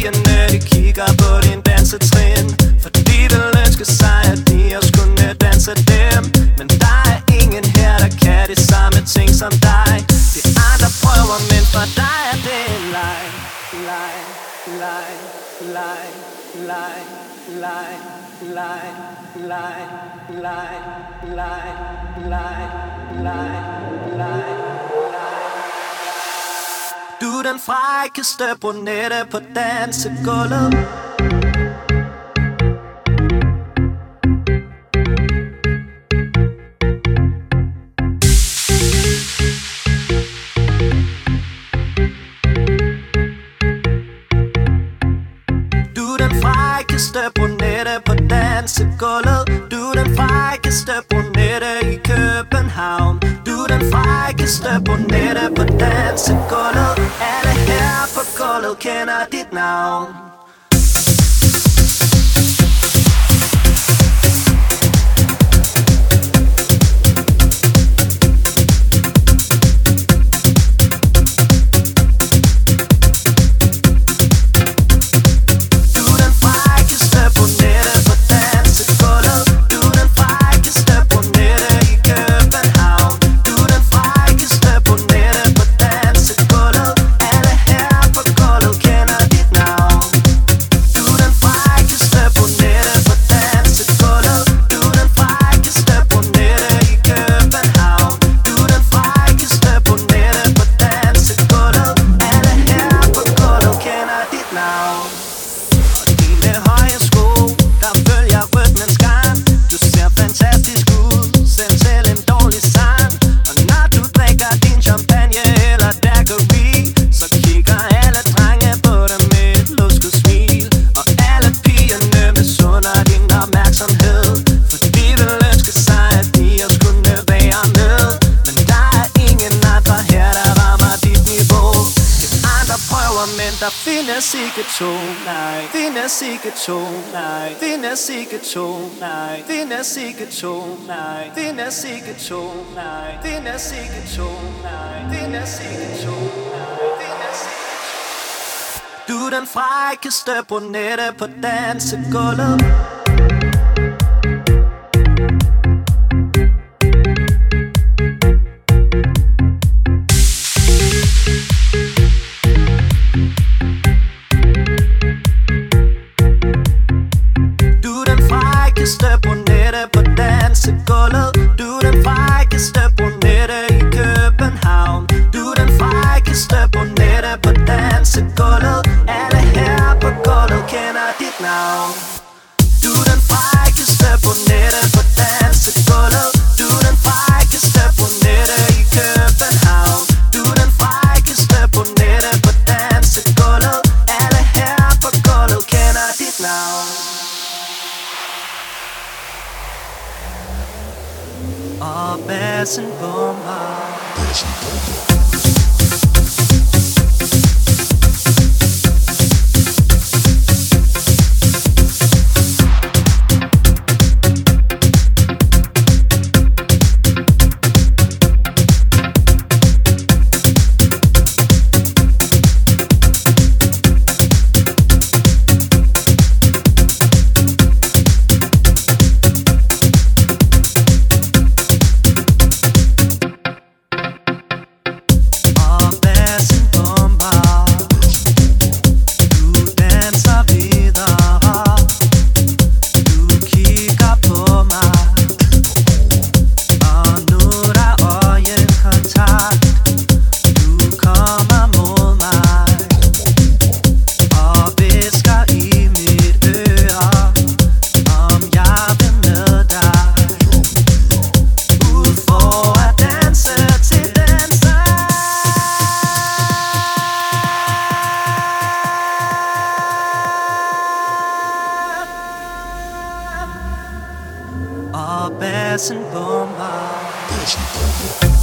pigerne de kigger på din dansetrin, for de vil ønske sig, at de også kunne danse dem. Men der er ingen her, der kan de samme ting som dig. De andre prøver, men for dig er det en leg. Leg, leg, leg, leg, leg, leg, leg, leg, leg, leg, leg, leg. Du er den frækkeste brunette på dansegulvet. Du er den frækkeste brunette på dansegulvet. Du er den frækkeste brunette i København. Du er den frækkeste brunette på dansegulvet. Alle her på gulvet kender dit navn. Der findes ikke to, nej, findes ikke to, nej, findes ikke to, nej, findes ikke to, nej, findes ikke to, nej, findes ikke to, nej, findes ikke to, nej, findes ikke. Du er den frækkeste brunette på dansegulvet. Brunette på dansegulvet. Du er den frækkeste brunette i København. Du er den frækkeste brunette på dansegulvet. Alle her på gulvet kender dit navn. Du er den frækkeste brunette på dansegulvet. Du er den frækkeste brunette i København. Du er den frækkeste brunette på dansegulvet. Alle her på gulvet kender dit navn. Og bassen bomber. Og bassen bomber.